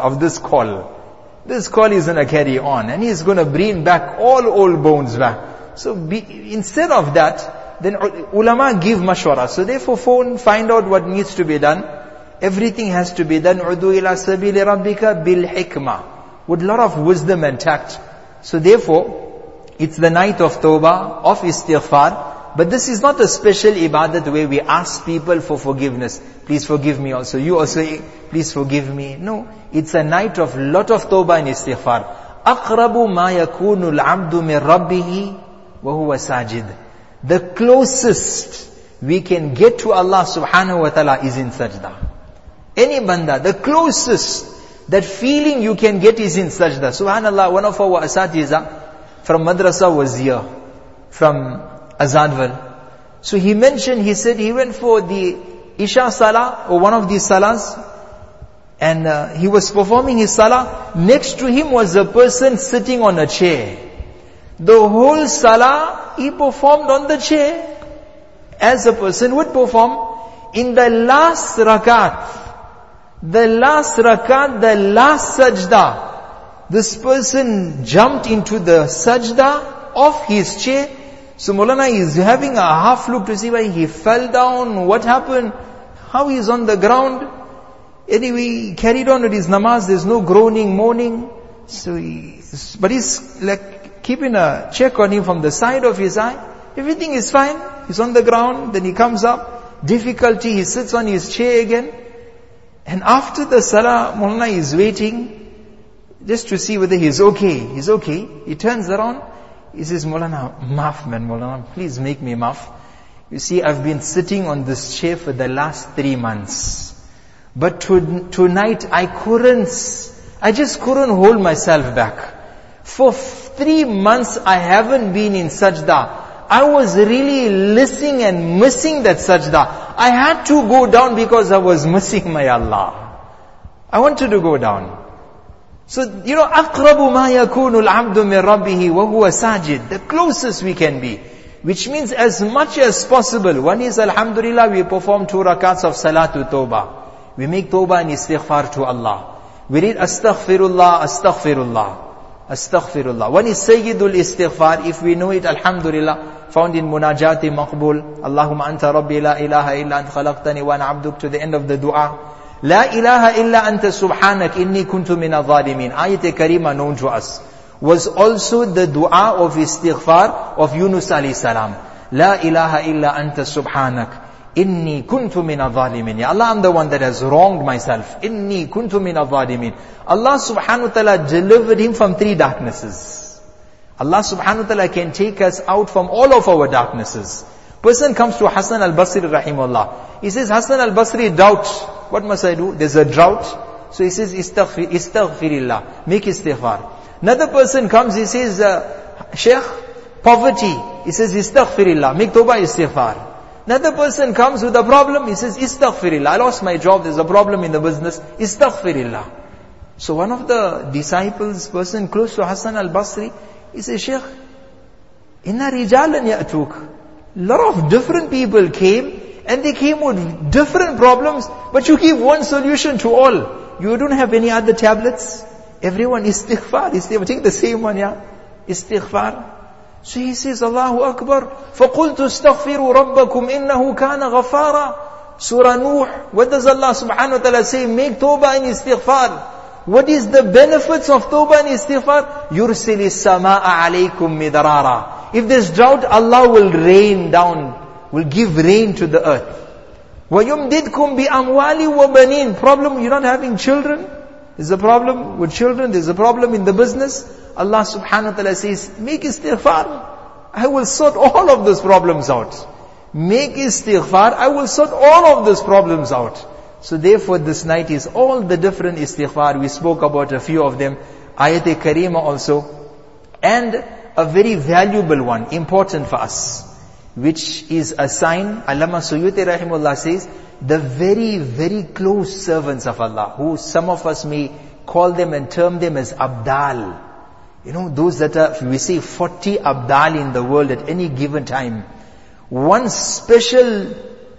call. This call is going to carry on, and he's going to bring back all old bones back. So instead of that, then ulama give mashwara. So therefore phone, find out what needs to be done. Everything has to be done. Udu ila sabili rabbika bil hikmah. With a lot of wisdom and tact. So therefore, it's the night of tawbah, of istighfar. But this is not a special ibadat where we ask people for forgiveness. Please forgive me also. You also, please forgive me. No. It's a night of lot of tawbah and istighfar. أَقْرَبُ مَا يَكُونُ الْعَبْدُ مِنْ رَبِّهِ وَهُوَ سَاجِدٌ. The closest we can get to Allah subhanahu wa ta'ala is in sajda. Any banda, the closest, that feeling you can get is in sajda. Subhanallah, one of our asatiza from madrasa was here, from Azadwal. So he mentioned, he said he went for the Isha Salah, or one of these Salahs, and he was performing his Salah. Next to him was a person sitting on a chair. The whole Salah, he performed on the chair, as a person would perform. In the last rakat, the last sajda, this person jumped into the sajda of his chair. So Maulana is having a half look to see why he fell down, what happened, how he is on the ground. Anyway, he carried on with his namaz, there's no groaning, moaning. But he's like keeping a check on him from the side of his eye. Everything is fine. He's on the ground, then he comes up, difficulty, he sits on his chair again. And after the salah, Maulana is waiting, just to see whether he's okay. He's okay. He turns around, he says, Maulana, maaf man, Maulana, please make me maaf. You see, I've been sitting on this chair for the last 3 months. But tonight I just couldn't hold myself back. For 3 months I haven't been in sajda. I was really listening and missing that sajda. I had to go down because I was missing my Allah. I wanted to go down. So, أَقْرَبُ مَا يَكُونُ الْعَبْدُ مِنْ رَبِّهِ وَهُوَ سَاجِدٌ. The closest we can be. Which means as much as possible. One is, alhamdulillah, we perform 2 rakats of salatu tawbah. We make tawbah and istighfar to Allah. We read astaghfirullah, astaghfirullah, astaghfirullah. One is sayyidul istighfar. If we know it, alhamdulillah, found in munajati maqbul. Allahumma anta rabbi la ilaha illa ant khalaqtani wa ana abduk, to the end of the dua. La ilaha illa anta subhanak inni kuntu min al-zalimin. Ayat Karima known to us. Was also the dua of istighfar of Yunus alayhi salam. La ilaha illa anta subhanak inni kuntu min al-zalimin. Ya Allah, I'm the one that has wronged myself. Inni kuntu min al-zalimin. Allah subhanahu wa ta'ala delivered him from 3 darknesses. Allah subhanahu wa ta'ala can take us out from all of our darknesses. Person comes to Hassan al-Basri rahimahullah. He says, Hassan al-Basri, drought. What must I do? There's a drought. So he says, istaghfirillah. Make istighfar. Another person comes, he says, Sheikh, poverty. He says, istaghfirillah. Make tawbah istighfar. Another person comes with a problem, he says, istaghfirillah. I lost my job, there's a problem in the business. Istaghfirillah. So one of the disciples, person close to Hassan al-Basri, he says, Sheikh, inna rijalan ya'tuk. Lot of different people came, and they came with different problems, but you give one solution to all. You don't have any other tablets? Everyone istighfar. Take the same one, yeah? Istighfar. So he says, Allahu Akbar. فَقُلْتُ اسْتَغْفِرُوا رَبَّكُمْ إِنَّهُ كَانَ غَفَارًا. Surah Nuh. What does Allah subhanahu wa ta'ala say? Make tawbah and istighfar. What is the benefits of tawbah and istighfar? يُرْسِلِ السَّمَاءَ عَلَيْكُمْ مِدْرَارًا. If there's drought, Allah will rain down, will give rain to the earth. وَيُمْدِدْكُمْ بِأَمْوَالِ وَبَنِينَ. Problem, you're not having children? There's a problem with children, there's a problem in the business. Allah subhanahu wa ta'ala says, make istighfar. I will sort all of those problems out. Make istighfar, I will sort all of those problems out. So therefore this night is all the different istighfar. We spoke about a few of them. Ayat-e Kareema also. And a very valuable one, important for us, which is a sign, Allama Suyuti rahimahullah says, the very, very close servants of Allah, who some of us may call them and term them as Abdal. You know, those that are, we say 40 Abdal in the world at any given time. One speciality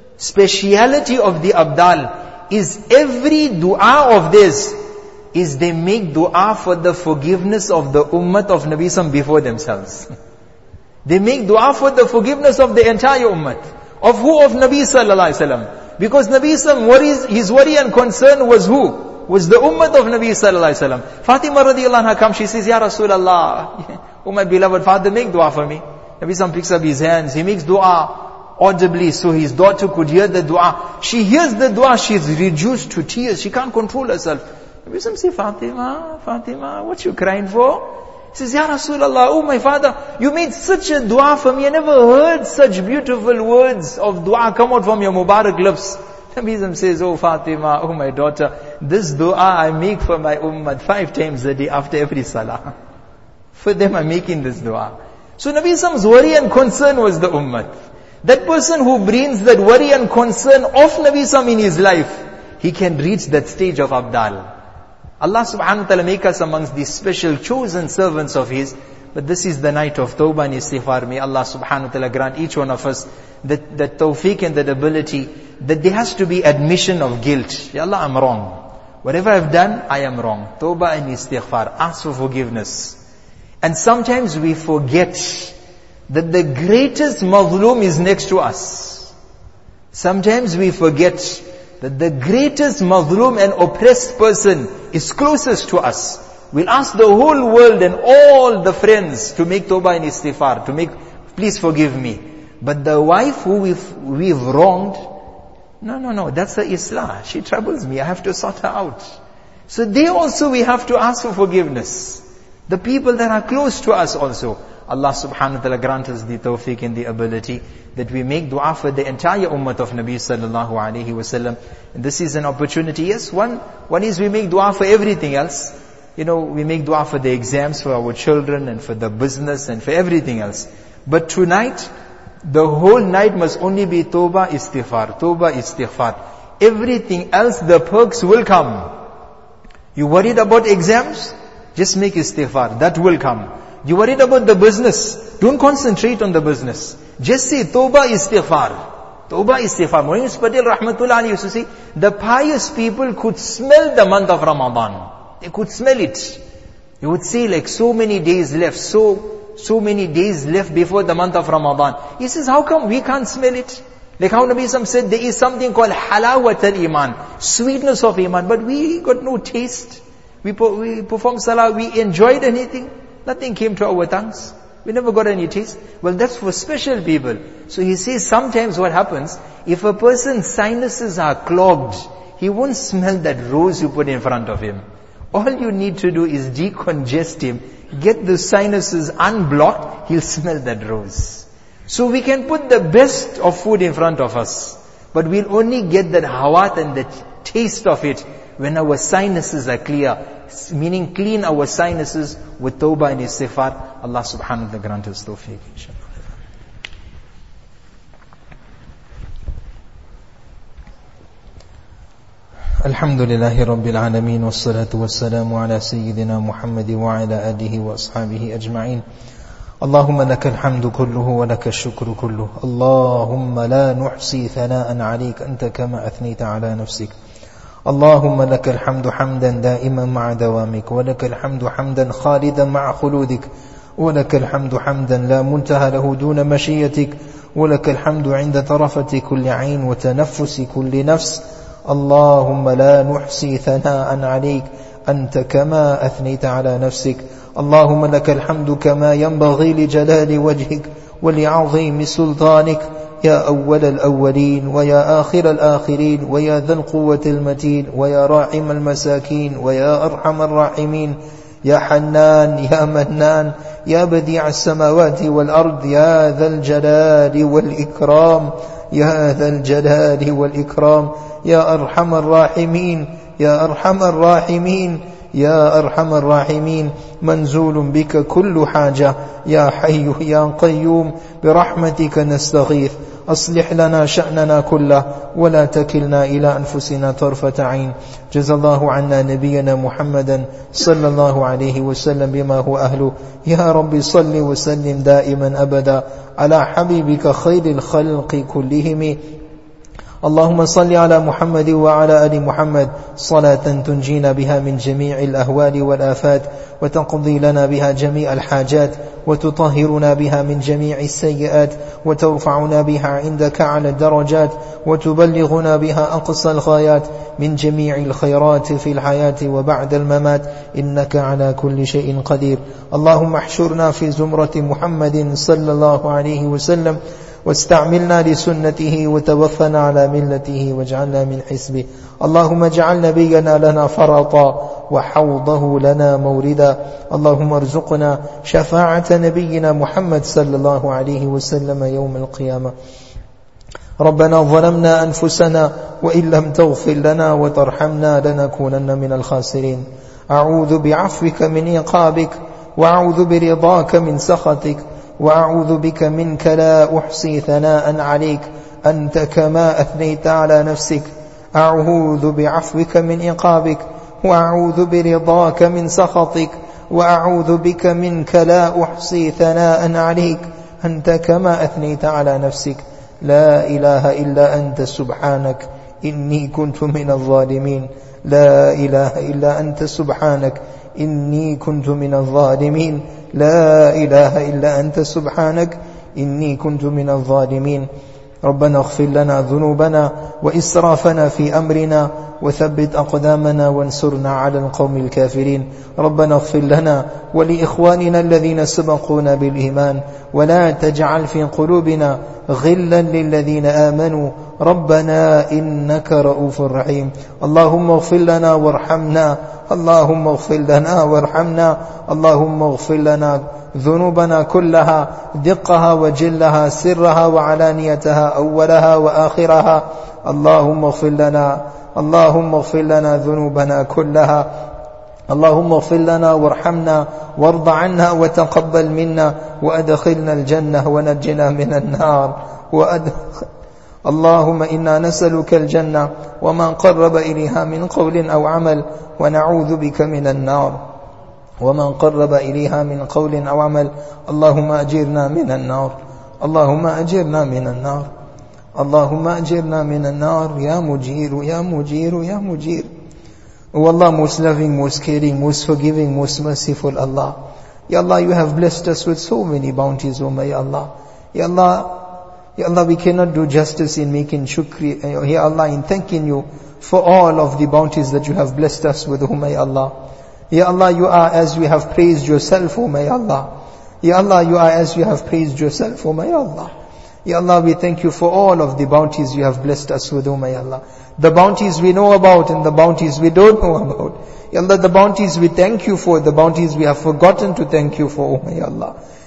of the Abdal is every dua of this is they make dua for the forgiveness of the ummah of Nabi Sallam before themselves. They make dua for the forgiveness of the entire ummah. Of who? Of Nabi Sallallahu Alaihi Wasallam. Because Nabi Sallam, his worry and concern was who? Was the ummah of Nabi Sallallahu Alaihi Wasallam. Fatima radiallahu anha comes, she says, Ya Rasulullah, oh my beloved father, make dua for me. Nabi Sallam picks up his hands, he makes dua audibly, so his daughter could hear the dua. She hears the dua, she is reduced to tears, she can't control herself. Nabi Sallam says, Fatima, what you crying for? He says, Ya Rasulullah, oh my father, you made such a dua for me, I never heard such beautiful words of dua come out from your Mubarak lips. Nabi says, oh Fatima, oh my daughter, this dua I make for my ummah 5 times a day after every salah. For them I'm making this dua. So Nabi's worry and concern was the ummah. That person who brings that worry and concern of Nabi in his life, he can reach that stage of Abdal. Allah subhanahu wa ta'ala make us amongst these special chosen servants of His. But this is the night of Tawbah and Istighfar. May Allah subhanahu wa ta'ala grant each one of us that tawfiq and that ability, that there has to be admission of guilt. Ya Allah, I'm wrong. Whatever I've done, I am wrong. Tawbah and Istighfar. Ask for forgiveness. And sometimes we forget that the greatest mazloom is next to us. Sometimes we forget that the greatest mazloom and oppressed person is closest to us. We'll ask the whole world and all the friends to make tawbah and istighfar, to make, please forgive me. But the wife who we've wronged, no, that's her islah. She troubles me, I have to sort her out. So they also we have to ask for forgiveness. The people that are close to us also. Allah subhanahu wa ta'ala grant us the tawfiq and the ability that we make dua for the entire ummah of Nabi sallallahu alayhi wa sallam. And this is an opportunity. Yes, one is we make dua for everything else. You know, we make dua for the exams, for our children, and for the business, and for everything else. But tonight, the whole night must only be tawbah istighfar, tawbah istighfar. Everything else, the perks will come. You worried about exams? Just make istighfar, that will come. You worried about the business? Don't concentrate on the business. Just say tawbah istighfar. Tawbah istighfar. Mawlana Yusuf Patel rahmatullah alayhi used to say, the pious people could smell the month of Ramadan. They could smell it. They would say like so many days left, so many days left before the month of Ramadan. He says, how come we can't smell it? Like how Nabi Sallam said, there is something called halawat al-iman, sweetness of iman, but we got no taste. We performed salah, we enjoyed anything. Nothing came to our tongues. We never got any taste. Well, that's for special people. So he says sometimes what happens, if a person's sinuses are clogged, he won't smell that rose you put in front of him. All you need to do is decongest him, get the sinuses unblocked, he'll smell that rose. So we can put the best of food in front of us, but we'll only get that hawat and the taste of it when our sinuses are clear, meaning clean our sinuses with tawbah and istighfar. Allah subhanahu wa ta'ala grant us tawfiq, inshallah. الحمد لله رب العالمين والصلاة والسلام على سيدنا محمد وعلى آله وأصحابه أجمعين. اللهم لك الحمد كله ولك الشكر كله. اللهم لا نحصي ثناء عليك أنت كما أثنيت على نفسك. اللهم لك الحمد حمدا دائما مع دوامك، ولك الحمد حمدا خالدا مع خلودك، ولك الحمد حمدا لا منتهى له دون مشيتك، ولك الحمد عند طرفة كل عين وتنفس كل نفس. اللهم لا نحصي ثناء عليك أنت كما أثنيت على نفسك. اللهم لك الحمد كما ينبغي لجلال وجهك ولعظيم سلطانك، يا أول الأولين ويا آخر الآخرين ويا ذا القوة المتين ويا راحم المساكين ويا أرحم الراحمين، يا حنان يا منان يا بديع السماوات والأرض، يا ذا الجلال والإكرام، يا ذا الجلال والإكرام، يا أرحم الراحمين، يا أرحم الراحمين، يا أرحم الراحمين. منزول بك كل حاجة، يا حي يا قيوم برحمتك نستغيث. أصلح لنا شأننا كله ولا تكلنا إلى أنفسنا طرفة عين. جزا الله عنا نبينا محمدا صلى الله عليه وسلم بما هو أهله. يا رب صل وسلم دائما أبدا على حبيبك خير الخلق كلهم. اللهم صل على محمد وعلى آل محمد صلاة تنجينا بها من جميع الأهوال والآفات، وتقضي لنا بها جميع الحاجات، وتطهرنا بها من جميع السيئات، وترفعنا بها عندك على الدرجات، وتبلغنا بها أقصى الغايات من جميع الخيرات في الحياة وبعد الممات، إنك على كل شيء قدير. اللهم احشرنا في زمرة محمد صلى الله عليه وسلم، واستعملنا لسنته، وتوفنا على ملته، واجعلنا من حزبه. اللهم اجعل نبينا لنا فرطا وحوضه لنا موردا. اللهم ارزقنا شفاعة نبينا محمد صلى الله عليه وسلم يوم القيامة. ربنا ظلمنا أنفسنا وإن لم تغفر لنا وترحمنا لنكونن من الخاسرين. أعوذ بعفوك من عقابك، وأعوذ برضاك من سخطك، وأعوذ بك منك لا أحصي ثناء عليك أنت كما أثنيت على نفسك. أعوذ بعفوك من عقابك، وأعوذ برضاك من سخطك، وأعوذ بك منك لا أحصي ثناء عليك أنت كما أثنيت على نفسك. لا إله إلا أنت سبحانك إني كنت من الظالمين. لا إله إلا أنت سبحانك إني كنت من الظالمين. لا إله إلا أنت سبحانك إني كنت من الظالمين. ربنا اغفر لنا ذنوبنا وإسرافنا في أمرنا، وثبت أقدامنا وانصرنا على القوم الكافرين. ربنا اغفر لنا ولإخواننا الذين سبقونا بالإيمان، ولا تجعل في قلوبنا غلا للذين آمنوا ربنا إنك رؤوف رحيم. اللهم اغفر لنا وارحمنا، اللهم اغفر لنا وارحمنا، اللهم اغفر لنا ذنوبنا كلها، دقها وجلها، سرها وعلانيتها، أولها وآخرها. اللهم اغفر لنا، اللهم اغفر لنا ذنوبنا كلها. اللهم اغفر لنا وارحمنا وارض عنا وتقبل منا، وأدخلنا الجنة ونجنا من النار. اللهم إنا نسألك الجنة وما قرب إليها من قول أو عمل، ونعوذ بك من النار ومن قرب إليها من قول أو عمل. اللهم أجرنا من النار، اللهم أجرنا من النار، اللهم أجرنا من النار. يا مجير يا مجير يا مجير. O Allah, most loving, most caring, most forgiving, most merciful Allah. Ya Allah, you have blessed us with so many bounties, O my Allah. Ya Allah, we cannot do justice in making shukri, Ya Allah, in thanking you for all of the bounties that you have blessed us with, O my Allah. Ya Allah, you are as you have praised yourself, O my Allah. Ya Allah, you are as you have praised yourself, O my Allah. Ya Allah, we thank you for all of the bounties you have blessed us with, O my Allah. The bounties we know about and the bounties we don't know about. Ya Allah, the bounties we thank you for, the bounties we have forgotten to thank you for, O my Allah.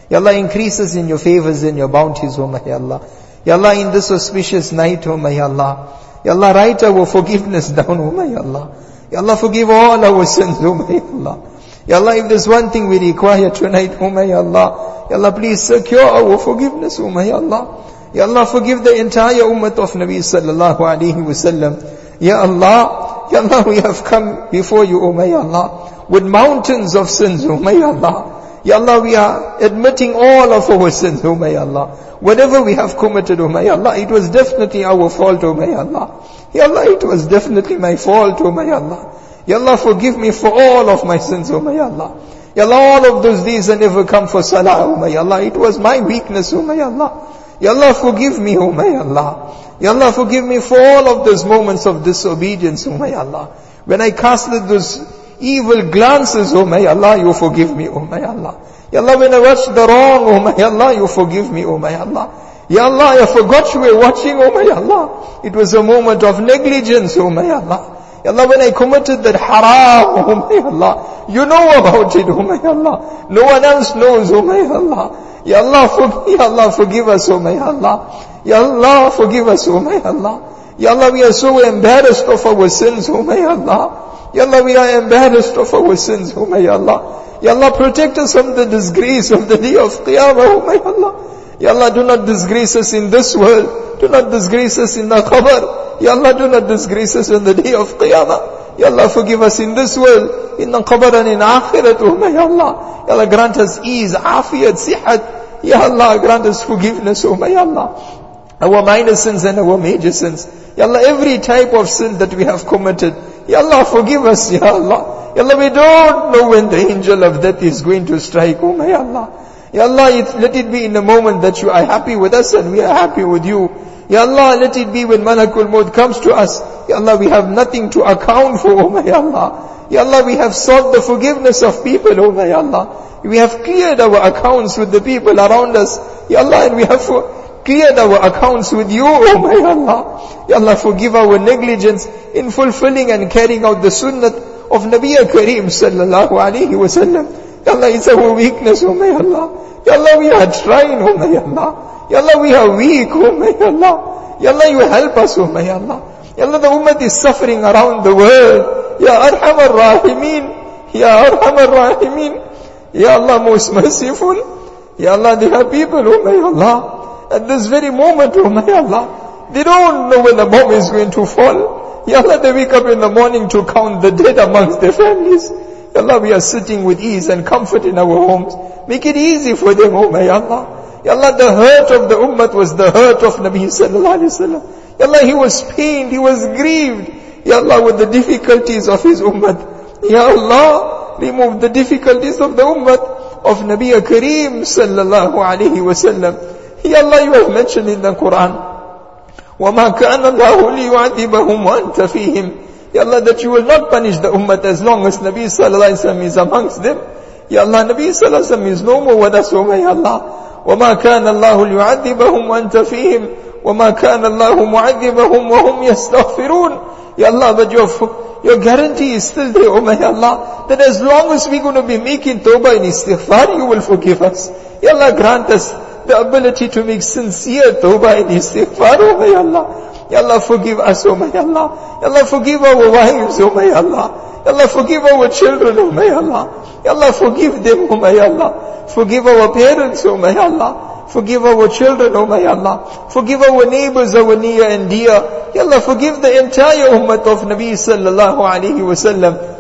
Ya Allah, increase us in your favors and your bounties, O my Allah. Ya Allah, in this auspicious night, O my Allah. Ya Allah, write our forgiveness down, O my Allah. Ya Allah, forgive all our sins, O my Allah. Ya Allah, if there's one thing we require tonight, O my Allah, Ya Allah, please secure our forgiveness, O my Allah. Ya Allah, forgive the entire ummah of Nabi sallallahu alaihi wasallam. Ya Allah, Ya Allah, we have come before you, O my Allah, with mountains of sins, O my Allah. Ya Allah, we are admitting all of our sins, O my Allah. Whatever we have committed, O my Allah, it was definitely our fault, O my Allah. Ya Allah, it was definitely my fault, O my Allah. Ya Allah, forgive me for all of my sins, O my Allah. Ya Allah, all of those days I never come for salah, O my Allah. It was my weakness, O my Allah. Ya Allah, forgive me, O my Allah. Ya Allah, forgive me for all of those moments of disobedience, O my Allah. When I casted those evil glances, oh my Allah, you forgive me, oh my Allah. Ya Allah, when I watched the wrong, oh my Allah, you forgive me, oh my Allah. Ya Allah, I forgot you were watching, oh my Allah. It was a moment of negligence, oh my Allah. Ya Allah, when I committed that haram, oh my Allah, you know about it, oh my Allah. No one else knows, oh my Allah. Ya Allah, forgive us, oh my Allah. Ya Allah, forgive us, oh my Allah. Ya Allah, we are so embarrassed of our sins, oh my Allah. Ya Allah, we are embarrassed of our sins, oh my Allah. Ya Allah, protect us from the disgrace of the day of Qiyamah, oh my Allah. Ya Allah, do not disgrace us in this world. Do not disgrace us in the qabr. Ya Allah, do not disgrace us in the day of Qiyamah. Ya Allah, forgive us in this world, in the qabr and in akhirat, oh my Allah. Ya Allah, grant us ease, afiyat, sihat. Ya Allah, grant us forgiveness, oh my Allah. Our minor sins and our major sins. Ya Allah, every type of sin that we have committed. Ya Allah, forgive us, Ya Allah. Ya Allah, we don't know when the angel of death is going to strike, oh my Allah. Ya Allah, let it be in the moment that you are happy with us and we are happy with you. Ya Allah, let it be when Malakul Maut comes to us. Ya Allah, we have nothing to account for, oh my Allah. Ya Allah, we have sought the forgiveness of people, oh my Allah. We have cleared our accounts with the people around us. Ya Allah, and we have cleared our accounts with you, oh my Allah. Ya Allah, forgive our negligence in fulfilling and carrying out the sunnah of Nabi Kareem sallallahu alaihi wasallam. Ya Allah, it's our weakness, oh my Allah. Ya Allah, we are trying, oh my Allah. Ya Allah, we are weak, oh my Allah. Ya Allah, you help us, oh my Allah. Ya Allah, the ummah is suffering around the world. Ya Arhamar Rahimin. Ya Arhamar Rahimin. Ya Allah, most merciful. Ya Allah, there are people, oh my Allah. At this very moment, oh my Allah, they don't know when the bomb is going to fall. Ya Allah, they wake up in the morning to count the dead amongst their families. Ya Allah, we are sitting with ease and comfort in our homes. Make it easy for them, oh my Allah. Ya Allah, the hurt of the ummah was the hurt of Nabi sallallahu alaihi wasallam. Ya Allah, he was pained, he was grieved. Ya Allah, with the difficulties of his ummah. Ya Allah, remove the difficulties of the ummah of Nabi Kareem sallallahu alaihi wasallam. Ya Allah, you have mentioned in the Quran, وَمَا كَانَ اللَّهُ لِيُعَذِّبَهُمْ وَأَنْتَ فِيهِمْ. Ya Allah, that you will not punish the ummah as long as Nabi sallallahu alaihi wasallam is amongst them. Ya Allah, Nabi sallallahu alaihi wasallam is no more with us, oh my Allah. وَمَا كَانَ اللَّهُ لِيُعَذِّبَهُمْ وَأَنْتَ فِيهِمْ وَمَا كَانَ اللَّهُ مُعَذِّبَهُمْ وَهُمْ يَسْتَغْفِرُونَ. Ya Allah, but your guarantee is still there, oh my Allah, that as long as we're going to be making tawbah and istighfar, you will forgive us. Ya Allah, grant us the ability to make sincere tawbah and istighfar, oh my Allah. Ya Allah, forgive us, oh my Allah. Ya Allah, forgive our wives, oh my Allah. Ya Allah, forgive our children, oh my Allah. Ya Allah, forgive them, oh my Allah. Forgive our parents, oh my Allah. Forgive our children, oh my Allah. Forgive our neighbors, our near and dear. Ya Allah, forgive the entire ummah of Nabi sallallahu alaihi wasallam.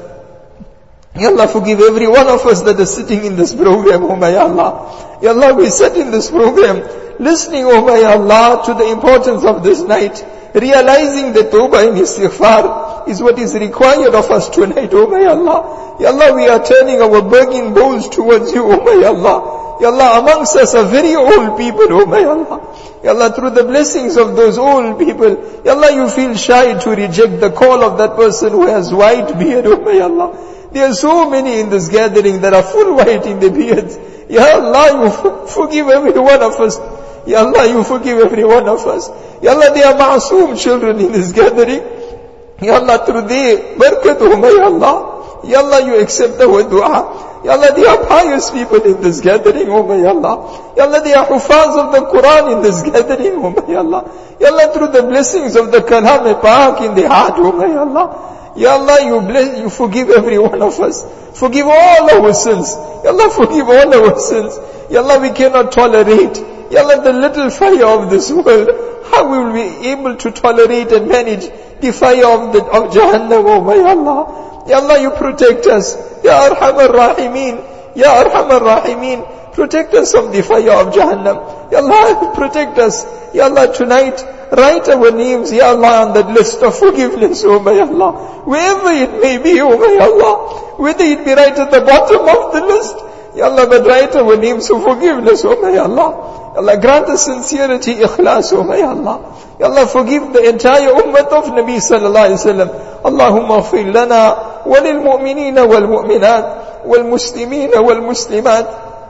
Ya Allah, forgive every one of us that is sitting in this program, oh my Allah. Ya Allah, we sat in this program, listening, oh my Allah, to the importance of this night, realizing that tawbah and istighfar is what is required of us tonight, oh my Allah. Ya Allah, we are turning our begging bowls towards you, oh my Allah. Ya Allah, amongst us are very old people, oh my Allah. Ya Allah, through the blessings of those old people, Ya Allah, you feel shy to reject the call of that person who has white beard, oh my Allah. There are so many in this gathering that are full white in their beards. Ya Allah, you forgive every one of us. Ya Allah, you forgive every one of us. Ya Allah, there are ma'soom children in this gathering. Ya Allah, through their barakat, oh my Allah. Ya Allah, you accept our dua. Ya Allah, they are pious people in this gathering, oh my Allah. Ya Allah, they are hufaz of the Quran in this gathering, oh my Allah. Ya Allah, through the blessings of the Kalam-e-Pak in the heart, oh my Allah. Ya Allah, you forgive every one of us. Forgive all our sins. Ya Allah, forgive all our sins. Ya Allah, we cannot tolerate, Ya Allah, the little fire of this world. How will we be able to tolerate and manage the fire of Jahannam, oh my Allah. Ya Allah, you protect us. Ya Arhamar Rahimin. Ya Arhamar Rahimin. Protect us from the fire of Jahannam. Ya Allah, protect us. Ya Allah, tonight, write our names, Ya Allah, on that list of forgiveness, oh my Allah. Wherever it may be, oh my Allah. Whether it be right at the bottom of the list, Ya Allah, but write our names for forgiveness, oh my Allah. Ya Allah, grant us sincerity, ikhlas, oh my Allah. Ya Allah, forgive the entire ummah of Nabi sallallahu alayhi wa sallam. Allahumma ighfir lana walilmu'minina walmu'minat walmuslimina walmuslimat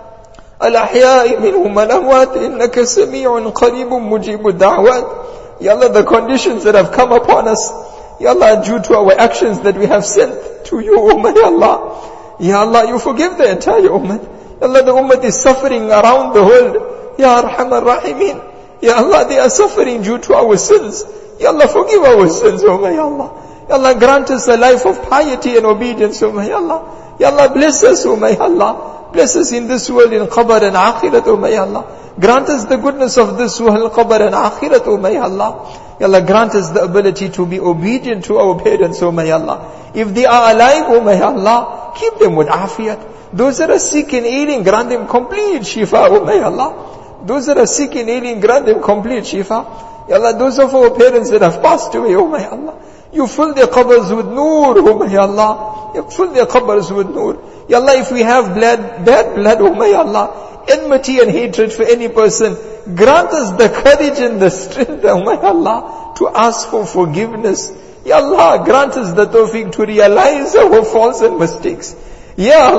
al-ahya'i minhum wal-amwat innaka sami'un qareebun mujibud da'wat. Ya Allah, the conditions that have come upon us, Ya Allah, due to our actions that we have sent to you, oh my Allah. Ya Allah, you forgive the entire ummah. Ya Allah, the ummah is suffering around the world. Ya Arhamar Rahimin. Ya Allah, they are suffering due to our sins. Ya Allah, forgive our sins, oh my Allah. Ya Allah, grant us a life of piety and obedience, oh my Allah. Ya Allah, bless us, oh my Allah. Bless us in this world, in qabr and akhirat, oh my Allah. Grant us the goodness of this world, qabr and akhirat, oh my Allah. Ya Allah, grant us the ability to be obedient to our parents, oh my Allah. If they are alive, oh my Allah, keep them with afiyat. Those that are sick and ailing, grant them complete shifa, oh my Allah. Those that are sick and ailing, grant them complete shifa. Ya Allah, those of our parents that have passed away, oh my Allah, you fill their qabrs with noor, oh my Allah. You fill their qabrs with noor. Ya Allah, if we have bad blood, oh my Allah, enmity and hatred for any person, grant us the courage and the strength, oh my Allah, to ask for forgiveness. Ya Allah, grant us the tawfiq to realize our faults and mistakes. Ya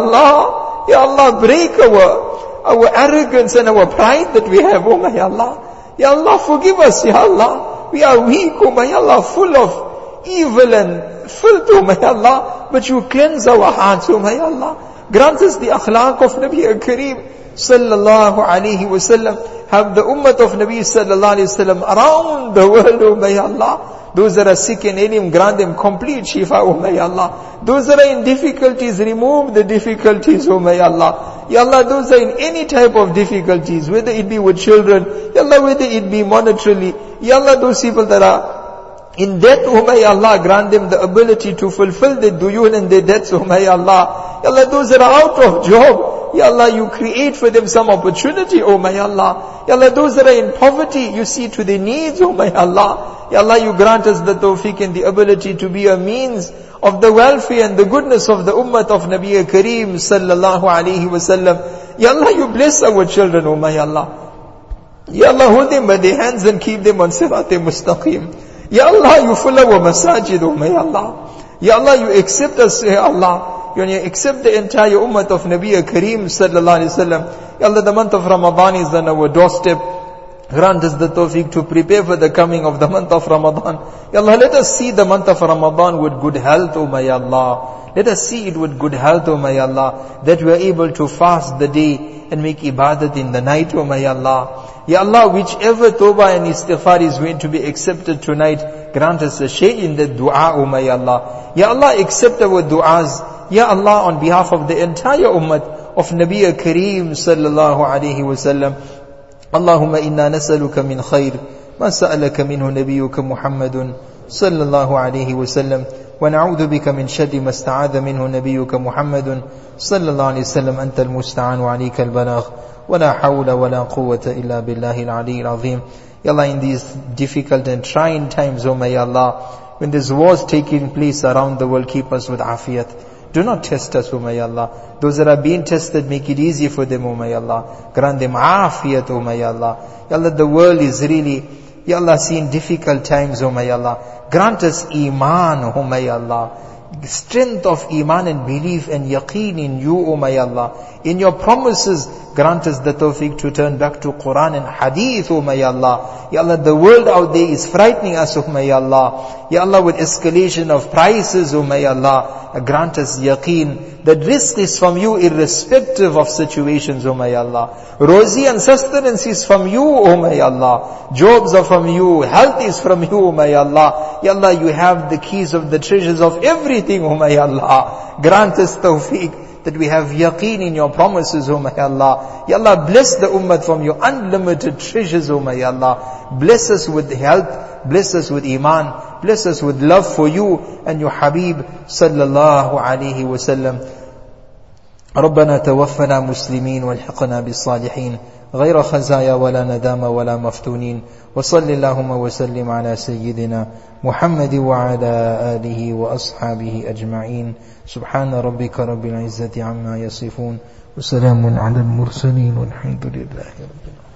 Allah, break our arrogance and our pride that we have, oh my Allah. Ya Allah, forgive us, Ya Allah. We are weak, oh my Allah, full of evil and filth, oh my Allah. But you cleanse our hearts, oh my Allah. Grant us the akhlaq of Nabi Kareem sallallahu alayhi wa sallam. Have the ummah of Nabi sallallahu alayhi wa sallam around the world, oh my Allah. Those that are sick and ailing, grant them complete shifa, oh my Allah. Those that are in difficulties, remove the difficulties, oh my Allah. Ya Allah, those are in any type of difficulties, whether it be with children, Ya Allah, whether it be monetarily, Ya Allah, those people that are in debt, oh my Allah, grant them the ability to fulfill their duyun and their debts, oh my Allah. Ya Allah, those that are out of job, Ya Allah, you create for them some opportunity, oh my Allah. Ya Allah, those that are in poverty, you see to their needs, oh my Allah. Ya Allah, you grant us the tawfiq and the ability to be a means of the welfare and the goodness of the ummah of Nabi Kareem sallallahu alayhi wa sallam. Ya Allah, you bless our children, oh my Allah. Ya Allah, hold them by their hands and keep them on sirat-e mustaqim. Ya Allah, you fill our masajid, oh my Allah. Ya Allah, you accept us, Ya Allah. You accept the entire ummah of Nabi Kareem sallallahu alayhi wa sallam. Ya Allah, the month of Ramadan is on our doorstep. Grant us the tawfiq to prepare for the coming of the month of Ramadan. Ya Allah, let us see the month of Ramadan with good health, oh my Allah. Let us see it with good health, oh my Allah. That we are able to fast the day and make ibadat in the night, oh my Allah. Ya Allah, whichever tawbah and istighfar is going to be accepted tonight, grant us a shay in the dua, oh my Allah. Ya Allah, accept our du'as. Ya Allah, on behalf of the entire ummah of Nabi Kareem sallallahu alayhi wa sallam. اللهم إنا نسألك من خير ما سألك منه نبيك محمد صلى الله عليه وسلم ونعوذ بك من شر ما استعاذ منه نبيك محمد صلى الله عليه وسلم أنت المستعان وعليك البلاغ ولا حول ولا قوة إلا بالله العلي العظيم. Ya Allah, in these difficult and trying times, oh my Allah, when there's wars taking place around the world, keep us with afiyat. Do not test us, O my Allah. Those that are being tested, make it easy for them, O my Allah. Grant them afiyat, O my Allah. Ya Allah, the world is really, Ya Allah, seeing difficult times, O my Allah. Grant us iman, O my Allah. Strength of iman and belief and yaqeen in you, O my Allah. In your promises, Grant us the tawfiq to turn back to Quran and Hadith, oh my Allah. Ya Allah, the world out there is frightening us, oh my Allah. Ya Allah, with escalation of prices, oh my Allah, grant us yaqeen that rizq is from you irrespective of situations, oh my Allah. Rozi and sustenance is from you, oh my Allah. Jobs are from you, health is from you, oh my Allah. Ya Allah, you have the keys of the treasures of everything, oh my Allah. Grant us tawfiq that we have yaqeen in your promises, oh my Allah. Ya Allah, bless the ummah from your unlimited treasures, oh my Allah. Bless us with health, bless us with iman, bless us with love for you and your Habib sallallahu alayhi wa sallam. ربنا توفنا مسلمين والحقنا بالصالحين غير خزايا ولا ندامة ولا مفتونين وصل اللهم وسلم على سيدنا محمد وعلى آله وأصحابه أجمعين سبحان ربك رب العزة عما يصفون وسلام على المرسلين والحمد لله رب العالمين.